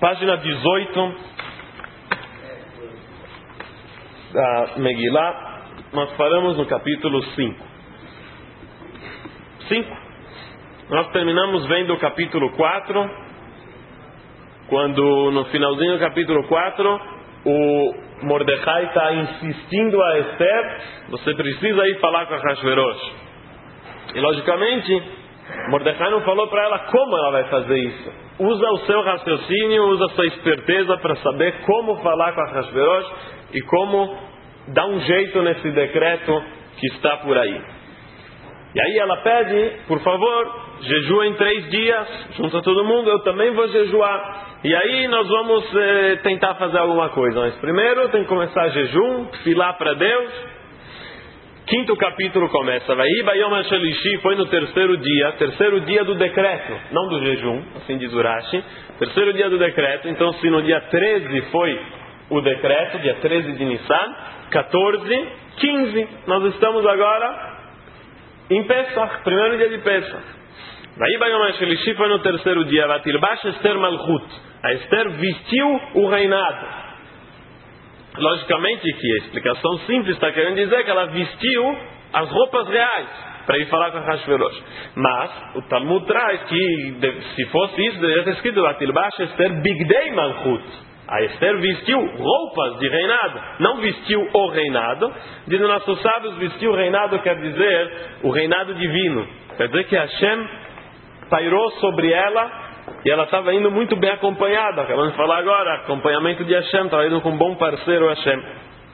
Página 18 da Megilá, nós paramos no capítulo 5. Nós terminamos vendo o capítulo 4, quando no finalzinho do capítulo 4, o Mordecai está insistindo a Esther: você precisa ir falar com a Ahasverosh. E logicamente, Mordecai não falou para ela como ela vai fazer isso. Usa o seu raciocínio, usa a sua esperteza para saber como falar com a Ahasverosh e como dar um jeito nesse decreto que está por aí. E aí ela pede: por favor, jejuem 3 dias, junta todo mundo, eu também vou jejuar. E aí nós vamos tentar fazer alguma coisa. Mas primeiro tem que começar jejum, filar para Deus. 5º capítulo começa: Vai Bayom HaShalishi, foi no terceiro dia do decreto, não do jejum, assim diz Urashi. Terceiro dia do decreto. Então, se no dia 13 foi o decreto, dia 13 de Nissan, 14, 15, nós estamos agora em Pesach, primeiro dia de Pesach. Vai Bayom HaShalishi, foi no terceiro dia. Vatilbash Esther Malchut, a Esther vestiu o reinado. Logicamente que a explicação simples está querendo dizer que ela vestiu as roupas reais para ir falar com a Ahasverosh. Mas o Talmud traz que, se fosse isso, deveria ter escrito Vatilbash Esther Bigdei Malchut. A Esther vestiu roupas de reinado, não vestiu o reinado. Dizem nossos sábios, vestiu o reinado quer dizer o reinado divino. Quer dizer que Hashem pairou sobre ela e ela estava indo muito bem acompanhada. Acabamos de falar agora, acompanhamento de Hashem, estava indo com um bom parceiro Hashem.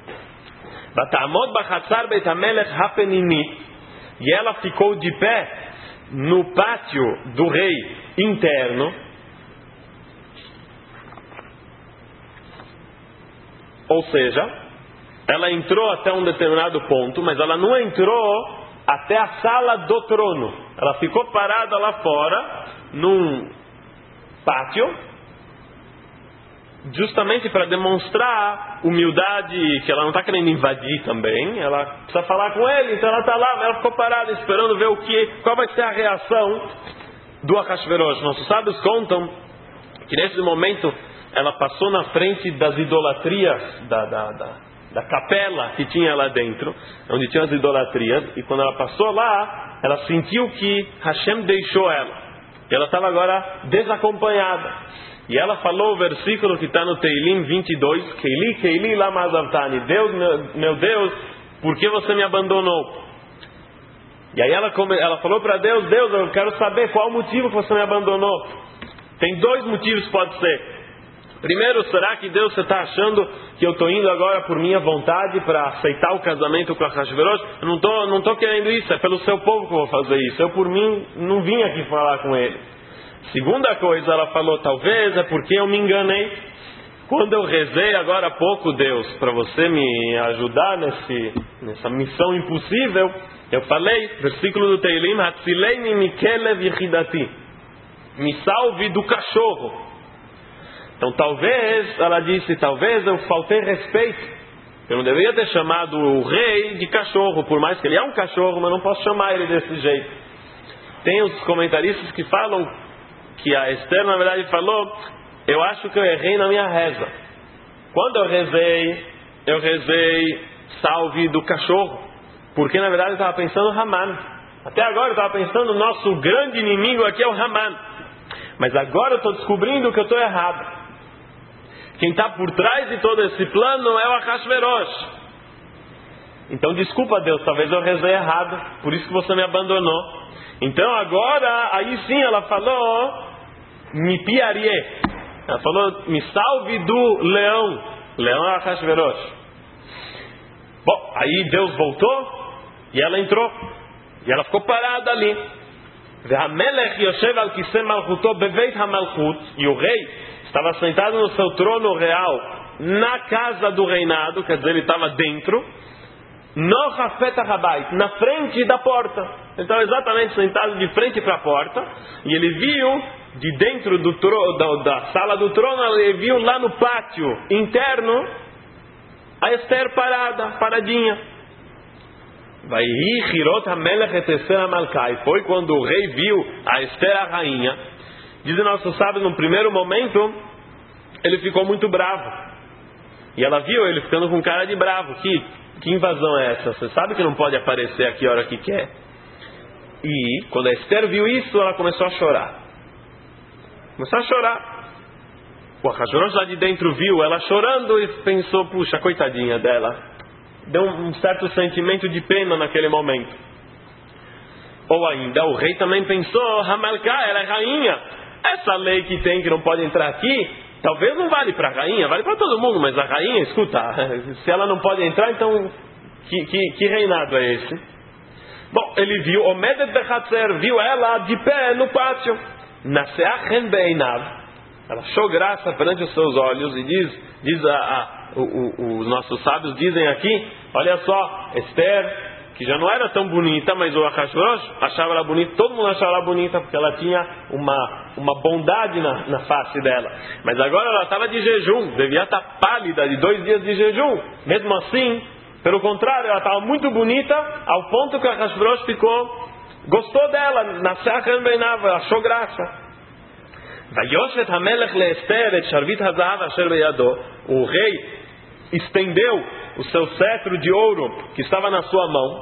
E ela ficou de pé no pátio do rei interno. Ou seja, ela entrou até um determinado ponto, mas ela não entrou até a sala do trono. Ela ficou parada lá fora, num pátio, justamente para demonstrar humildade, que ela não está querendo invadir também. Ela precisa falar com ele, então ela está lá, ela ficou parada esperando ver qual vai ser a reação do Ahasverosh. Nossos sábios contam que nesse momento ela passou na frente das idolatrias da capela que tinha lá dentro, onde tinha as idolatrias, e quando ela passou lá, ela sentiu que Hashem deixou ela. E ela estava agora desacompanhada. E ela falou o versículo que está no Teilim 22, Keili, Keili, lama azavtani. Deus, meu Deus, por que você me abandonou? E aí ela falou para Deus: Deus, eu quero saber qual o motivo que você me abandonou. Tem 2 motivos, pode ser. Primeiro, será que Deus, você está achando que eu estou indo agora por minha vontade para aceitar o casamento com a Ahasverosh? Eu não estou querendo isso, é pelo seu povo que eu vou fazer isso. Eu, por mim, não vim aqui falar com ele. Segunda coisa, ela falou: talvez é porque eu me enganei. Quando eu rezei agora há pouco, Deus, para você me ajudar nessa missão impossível, eu falei, versículo do Teilim, Hatzileini mikelev yechidati, me salve do cachorro. Então talvez, ela disse, talvez eu faltei respeito. Eu não deveria ter chamado o rei de cachorro, por mais que ele é um cachorro, mas não posso chamar ele desse jeito. Tem os comentaristas que falam que a Esther, na verdade, falou: eu acho que eu errei na minha reza. Quando eu rezei salve do cachorro, porque na verdade eu estava pensando no Haman. Até agora eu estava pensando, o nosso grande inimigo aqui é o Haman. Mas agora eu estou descobrindo que eu estou errado. Quem está por trás de todo esse plano é o Ahasverosh. Então desculpa, Deus, talvez eu rezei errado, por isso que você me abandonou. Então agora, aí sim ela falou, me piarie. Ela falou, me salve do leão. Leão é Ahasverosh. Bom, aí Deus voltou e ela entrou. E ela ficou parada ali. E o rei estava sentado no seu trono real, na casa do reinado, quer dizer, ele estava dentro, no Hafet HaBait, na frente da porta. Ele estava exatamente sentado de frente para a porta, e ele viu, de dentro da sala do trono, ele viu lá no pátio interno, a Esther paradinha. Foi quando o rei viu a Esther, a rainha. Dizem nossos sábios, no primeiro momento, ele ficou muito bravo. E ela viu ele ficando com cara de bravo. Que invasão é essa? Você sabe que não pode aparecer aqui a hora que quer. E quando a Esther viu isso, ela começou a chorar. O Ahasverosh lá de dentro viu ela chorando e pensou, puxa, coitadinha dela. Deu um certo sentimento de pena naquele momento. Ou ainda, o rei também pensou, Hamalká, ela é rainha. Essa lei que tem que não pode entrar aqui, talvez não vale para a rainha, vale para todo mundo, mas a rainha, escuta, se ela não pode entrar, então que reinado é esse? Bom, ele viu, Omedet Bechatzer, viu ela de pé no pátio. Naseachen Beinav. Ela achou graça perante os seus olhos e os nossos sábios dizem aqui, olha só, Esther, que já não era tão bonita, mas o Ahasverosh achava ela bonita, todo mundo achava ela bonita, porque ela tinha uma bondade na face dela. Mas agora ela estava de jejum, devia estar pálida, de 2 dias de jejum. Mesmo assim, pelo contrário, ela estava muito bonita, ao ponto que o Ahasverosh gostou dela, Naseachen Beinav, achou graça. Vayoshet Hamelech leEsther et Sharvit Hazahav asher beyado. O rei estendeu o seu cetro de ouro que estava na sua mão.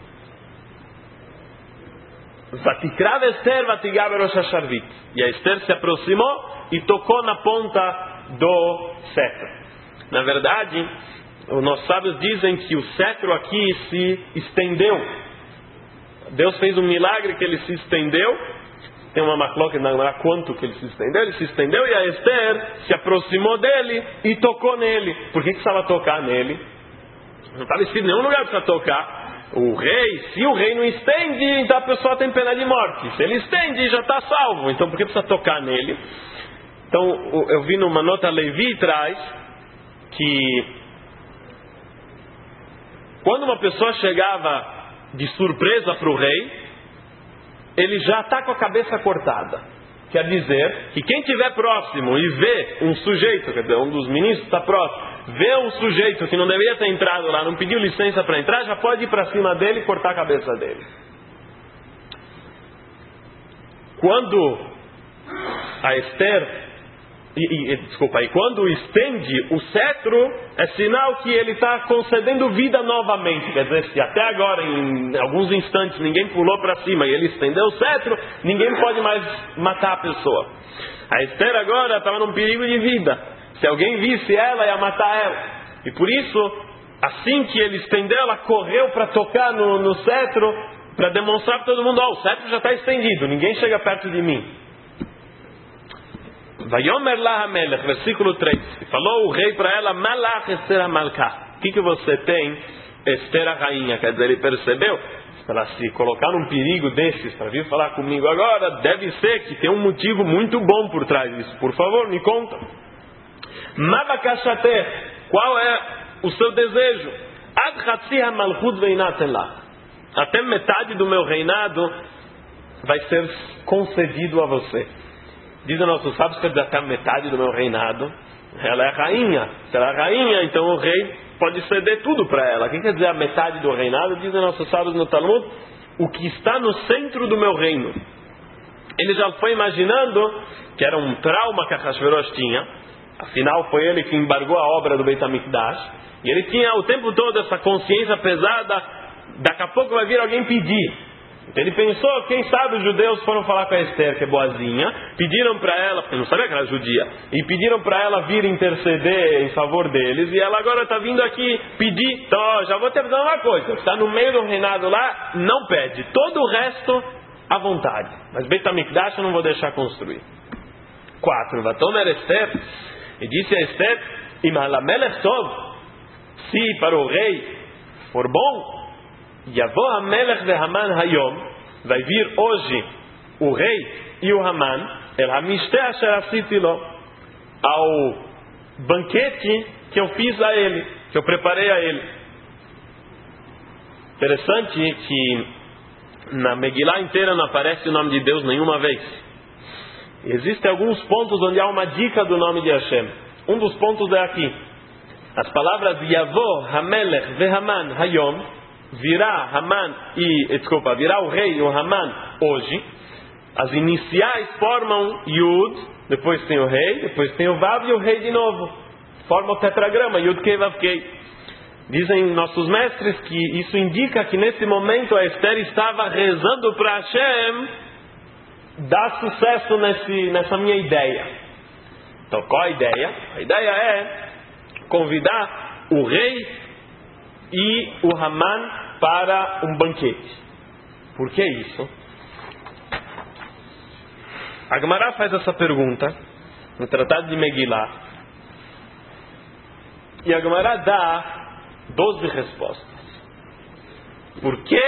Vatikrav Esther vatigav berosh hasharvit. E a Esther se aproximou e tocou na ponta do cetro. Na verdade, os nossos sábios dizem que o cetro aqui se estendeu. Deus fez um milagre que ele se estendeu. Tem uma macloca que não é quanto que ele se estendeu e a Esther se aproximou dele e tocou nele. Por que precisava tocar nele? Não estava escrito em nenhum lugar para tocar. O rei, se o rei não estende, então a pessoa tem pena de morte. Se ele estende, já está salvo. Então por que precisa tocar nele? Então eu vi numa nota Levi traz que quando uma pessoa chegava de surpresa para o rei, ele já está com a cabeça cortada. Quer dizer que quem estiver próximo e vê um sujeito, quer dizer, um dos ministros está próximo, vê um sujeito que não deveria ter entrado lá, não pediu licença para entrar, já pode ir para cima dele e cortar a cabeça dele. Quando a Esther, quando estende o cetro, é sinal que ele está concedendo vida novamente. Quer dizer, se até agora, em alguns instantes, ninguém pulou para cima e ele estendeu o cetro, ninguém pode mais matar a pessoa. A Esther agora estava num perigo de vida. Se alguém visse ela, ia matar ela. E por isso, assim que ele estendeu, ela correu para tocar no cetro, para demonstrar para todo mundo, o cetro já está estendido, ninguém chega perto de mim. Vayomer lá Hamelech, versículo 3. E falou o rei para ela, Malach Esther Hamalká. O que você tem, Esther a rainha? Quer dizer, ele percebeu, para se colocar num perigo desses, para vir falar comigo agora, deve ser que tem um motivo muito bom por trás disso. Por favor, me conta. Mabakashateh, qual é o seu desejo? Ad Hatzi HaMalchut Veinaten Lach. Até metade do meu reinado vai ser concedido a você. Dizem nossos sábios que até a metade do meu reinado, ela é rainha. Se ela é rainha, então o rei pode ceder tudo para ela. O que quer dizer a metade do reinado? Dizem nossos sábios no Talmud, o que está no centro do meu reino. Ele já foi imaginando que era um trauma que Ahasverosh tinha. Afinal, foi ele que embargou a obra do Beit HaMikdash. E ele tinha o tempo todo essa consciência pesada. Daqui a pouco vai vir alguém pedir. Então ele pensou, quem sabe os judeus foram falar com a Esther, que é boazinha, pediram para ela, porque não sabia que era judia, e pediram para ela vir interceder em favor deles, e ela agora está vindo aqui pedir. Então, já vou te avisar uma coisa, está no meio do reinado lá, não pede, todo o resto à vontade, mas Beit HaMikdash eu não vou deixar construir. 4. Vatomer Esther, e disse a Esther, Imalamelech Tov, se para o rei for bom, Yavo HaMelech veHaman Hayom, vai vir hoje o rei e o Haman, El HaMishteh Asher Asiti Lo, ao banquete que eu fiz a ele, que eu preparei a ele. Interessante que na Megillah inteira não aparece o nome de Deus nenhuma vez. Existem alguns pontos onde há uma dica do nome de Hashem. Um dos pontos é aqui. As palavras Yavo HaMelech veHaman Hayom, virá o rei e o Haman hoje. As iniciais formam Yud, depois tem o rei, depois tem o Vav e o rei de novo. Forma o tetragrama, Yud Kei Vav Kei. Dizem nossos mestres que isso indica que nesse momento a Esther estava rezando para Hashem dar sucesso nessa minha ideia. Então qual a ideia? A ideia é convidar o rei e o Haman para um banquete. Por que isso? A Gemara faz essa pergunta no Tratado de Megillah e a Gemara dá 12 respostas. Por que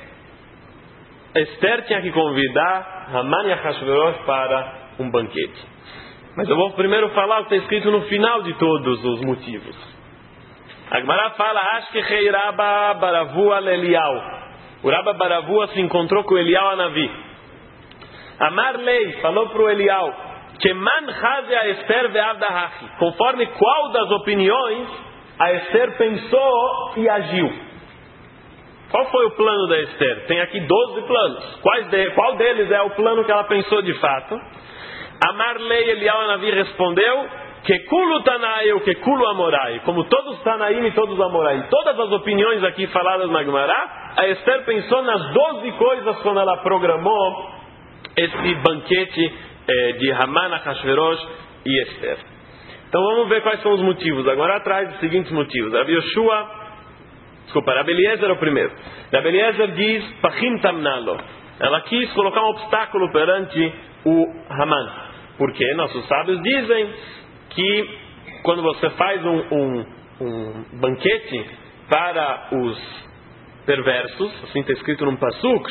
Esther tinha que convidar Haman e Ahasverosh para um banquete? Mas eu vou primeiro falar o que está escrito no final de todos os motivos. A Gemara fala: Ashkechei Rabba Baravua Lelial. O Rabba Baravua se encontrou com Elial Anavi. Amar Lei falou para o Elial: Keman Chaze a Esther ve'avdahachi. Conforme qual das opiniões a Esther pensou e agiu. Qual foi o plano da Esther? Tem aqui 12 planos. Qual deles é o plano que ela pensou de fato? Amar Lei Elial Anavi respondeu: Kekulu Tanai ou Kekulu Amorai. Como todos Tanaim e todos Amorai. Todas as opiniões aqui faladas na Gemara, a Esther pensou nas 12 coisas quando ela programou esse banquete de Haman, Ahasverosh e Esther. Então vamos ver quais são os motivos. Agora traz os seguintes motivos. Rabi Eliezer é o primeiro. Rabi Eliezer diz: Pachim Tamnalo. Ela quis colocar um obstáculo perante o Haman. Porque nossos sábios dizem que quando você faz um banquete para os perversos, assim está escrito num pasuk,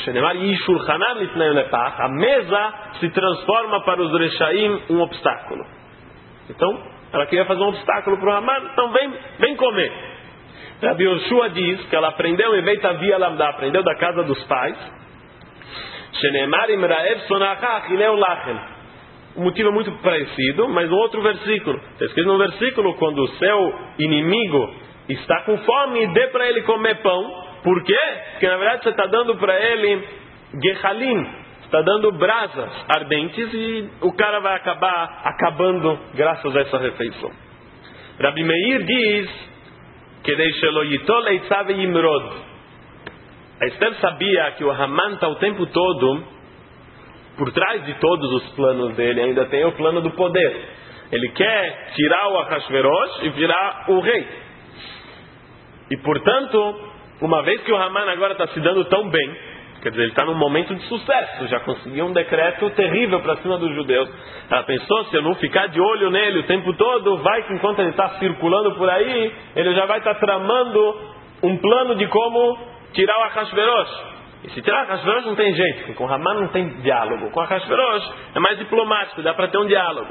a mesa se transforma para os Reshaim um obstáculo. Então, ela queria fazer um obstáculo para o Haman, então vem comer. Rabi Yoshua diz que ela aprendeu em Beit Avi Lamda, aprendeu da casa dos pais. O motivo é muito parecido, mas um outro versículo. Está escrito no versículo: quando o seu inimigo está com fome, dê para ele comer pão. Por quê? Porque na verdade você está dando para ele gehalim, está dando brasas ardentes e o cara vai acabar acabando graças a essa refeição. Rabi Meir diz que a Esther sabia que o Haman está o tempo todo por trás de todos os planos dele. Ainda tem o plano do poder. Ele quer tirar o Ahasverosh e virar o rei. E portanto, uma vez que o Haman agora está se dando tão bem, quer dizer, ele está num momento de sucesso, já conseguiu um decreto terrível para cima dos judeus. Ela pensou: se eu não ficar de olho nele o tempo todo, vai que enquanto ele está circulando por aí, ele já vai estar tramando um plano de como tirar o Ahasverosh. E se tirar o Ahasverosh não tem jeito, com o Haman não tem diálogo. Com o Ahasverosh é mais diplomático, dá para ter um diálogo.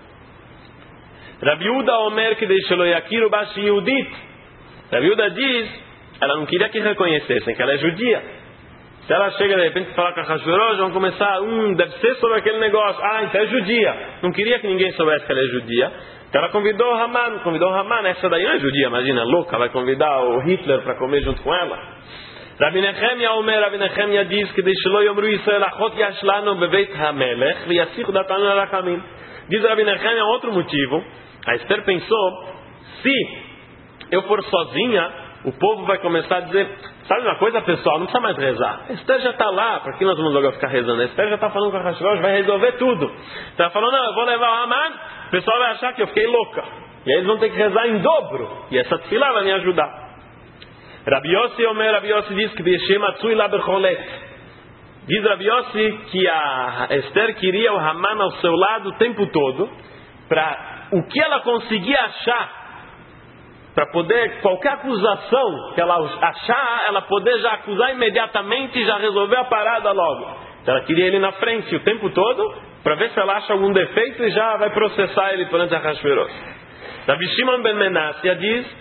Rabi Uda Omer que deixou Yakiru Bashi Yudit. Rabi Uda diz: ela não queria que reconhecessem que ela é judia. Se ela chega de repente e falar com a Ahasverosh, vão começar: deve ser sobre aquele negócio. Então é judia. Não queria que ninguém soubesse que ela é judia. Então ela convidou o Haman. Essa daí não é judia, imagina, louca, vai convidar o Hitler para comer junto com ela. Rabi Nehemia Omer, Rabi Nehemia diz que deixou Yomru Israel Achot Yashlanu Bebeit HaMelech V'yasich Datanu Arachamim. Diz Rabi Nehemia outro motivo. A Esther pensou: se eu for sozinha, o povo vai começar a dizer: sabe uma coisa, pessoal, não precisa mais rezar. A Esther já está lá, para que nós vamos logo ficar rezando? A Esther já está falando com a Ahasverosh, vai resolver tudo. Então ela falou: não, eu vou levar o Haman, o pessoal vai achar que eu fiquei louca. E aí eles vão ter que rezar em dobro. E essa tefilá vai me ajudar. Rabi Yossi diz que deixei Matsui Labercholet. Diz Rabi Yossi que a Esther queria o Haman ao seu lado o tempo todo, para o que ela conseguia achar, para poder, qualquer acusação que ela achar, ela poder já acusar imediatamente e já resolver a parada logo. Então ela queria ele na frente o tempo todo, para ver se ela acha algum defeito e já vai processar ele perante a Ahasverosh. Rabi Shimon ben Menassia diz: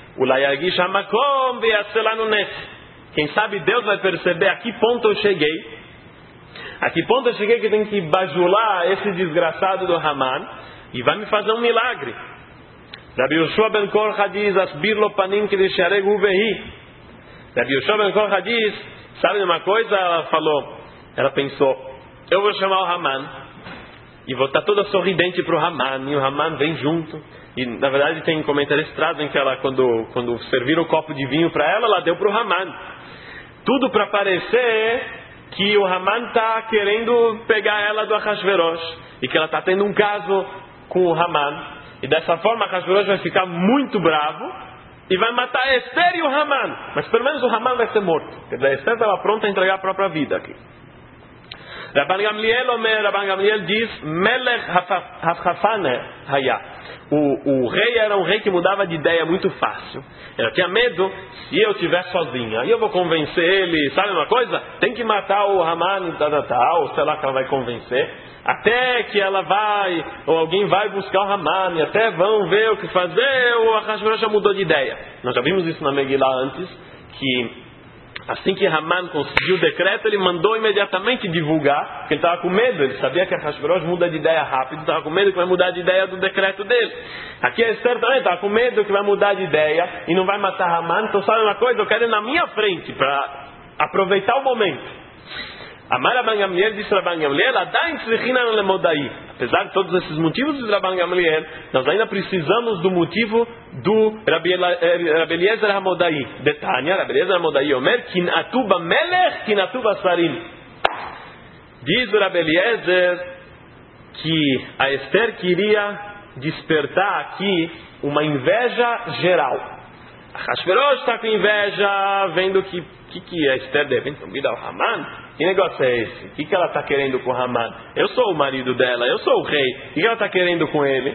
quem sabe Deus vai perceber a que ponto eu cheguei. A que ponto eu cheguei que tem que bajular esse desgraçado do Haman e vai me fazer um milagre. Rabi Yoshua ben Korcha diz: Asbir lo panim que deixarei uvehi. Rabi Yoshua ben Korcha diz: sabe de uma coisa? Ela pensou: eu vou chamar o Haman e vou estar toda sorridente para o Haman, e o Haman vem junto. E na verdade tem comentários que trazem que ela, quando serviram o copo de vinho para ela deu para o Haman. Tudo para parecer que o Haman está querendo pegar ela do Ahasverosh, e que ela está tendo um caso com o Haman. E dessa forma Ahasverosh vai ficar muito bravo e vai matar a Esther e o Haman. Mas pelo menos o Haman vai ser morto. Quer dizer, a Esther estava pronta a entregar a própria vida aqui. Rabban Gamliel diz, Melech Hafhafane Haya. O rei era um rei que mudava de ideia muito fácil. Ela tinha medo, se eu estiver sozinha, aí eu vou convencer ele, sabe uma coisa? Tem que matar o Haman, ou sei lá que ela vai convencer, até que ela vai, ou alguém vai buscar o Haman, e até vão ver o que fazer, o Ahasverosh já mudou de ideia. Nós já vimos isso na Megillah antes, que assim que Haman conseguiu o decreto, ele mandou imediatamente divulgar, porque ele estava com medo, ele sabia que Ahasverosh muda de ideia rápido, estava com medo que vai mudar de ideia do decreto dele. Aqui a Esther também estava com medo que vai mudar de ideia e não vai matar Haman, então sabe uma coisa, eu quero ir na minha frente para aproveitar o momento. Amar Rabban Gamliel, disse Rabban Gamliel, Adain tzrichinan lemodai. Apesar de todos esses motivos, diz Rabban Gamliel, nós ainda precisamos do motivo do Rabbi Eliezer HaModai. Detanya, Rabbi Eliezer HaModai Omer, Kinatu b'melech, kinatu b'sarim. Diz o Rabbi Eliezer que a Esther queria despertar aqui uma inveja geral. Ahasverosh está com inveja, vendo que a Esther deve convidar o Haman. Que negócio é esse? O que ela está querendo com o Haman? Eu sou o marido dela, eu sou o rei. O que ela está querendo com ele?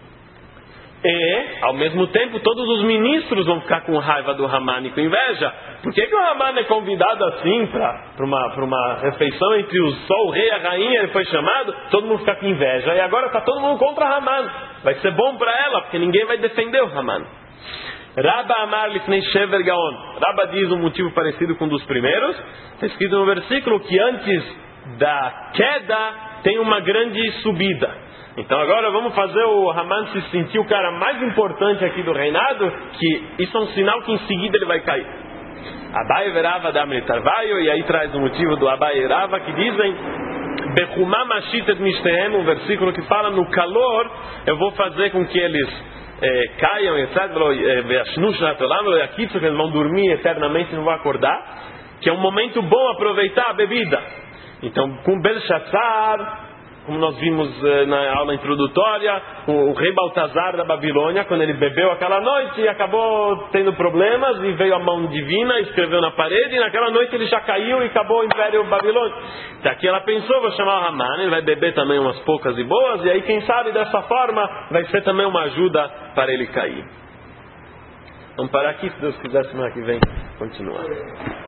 E, ao mesmo tempo, todos os ministros vão ficar com raiva do Haman e com inveja. Por que o Haman é convidado assim para uma refeição entre só o rei e a rainha? Ele foi chamado, todo mundo fica com inveja. E agora está todo mundo contra Haman. Vai ser bom para ela, porque ninguém vai defender o Haman. Rabba Amar Lifnei Shever Gaon. Rabba diz um motivo parecido com um dos primeiros. Está escrito no versículo que antes da queda tem uma grande subida. Então agora vamos fazer o Haman se sentir o cara mais importante aqui do reinado, que isso é um sinal que em seguida ele vai cair. Abai verava da Amritarvaio, e aí traz o motivo do Abai e Rava, que dizem Bechumá Mashitet Mishtehem, um versículo que fala no calor eu vou fazer com que eles caiam, etc. Que eles vão dormir eternamente e não vão acordar, que é um momento bom aproveitar a bebida. Então, com Belshazzar, como nós vimos na aula introdutória, o rei Baltazar da Babilônia, quando ele bebeu aquela noite e acabou tendo problemas, e veio a mão divina, escreveu na parede, e naquela noite ele já caiu e acabou o Império Babilônico. Daqui ela pensou, vou chamar o Haman, ele vai beber também umas poucas e boas, e aí quem sabe dessa forma vai ser também uma ajuda para ele cair. Vamos parar aqui, se Deus quiser, semana que vem continuar.